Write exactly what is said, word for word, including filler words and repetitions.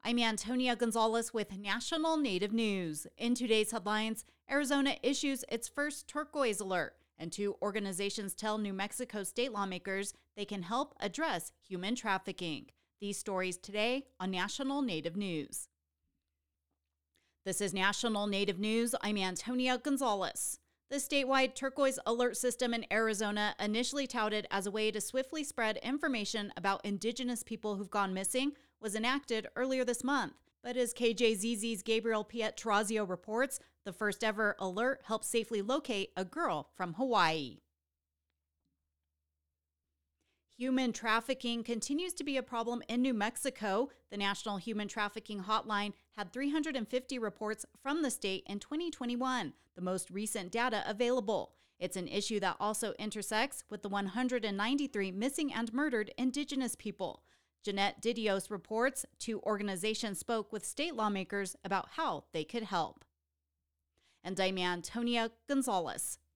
I'm Antonia Gonzalez with National Native News. In today's headlines, Arizona issues its first turquoise alert, and two organizations tell New Mexico state lawmakers they can help address human trafficking. These stories today on National Native News. This is National Native News. I'm Antonia Gonzalez. The statewide turquoise alert system in Arizona, initially touted as a way to swiftly spread information about Indigenous people who've gone missing, was enacted earlier this month. But as K J Z Z's Gabriel Pietrazio reports, the first ever alert helped safely locate a girl from Hawaii. Human trafficking continues to be a problem in New Mexico. The National Human Trafficking Hotline had three hundred fifty reports from the state in twenty twenty-one, the most recent data available. It's an issue that also intersects with the one hundred ninety-three missing and murdered Indigenous people. Jeanette Didios reports two organizations spoke with state lawmakers about how they could help. And I'm Antonia Gonzalez.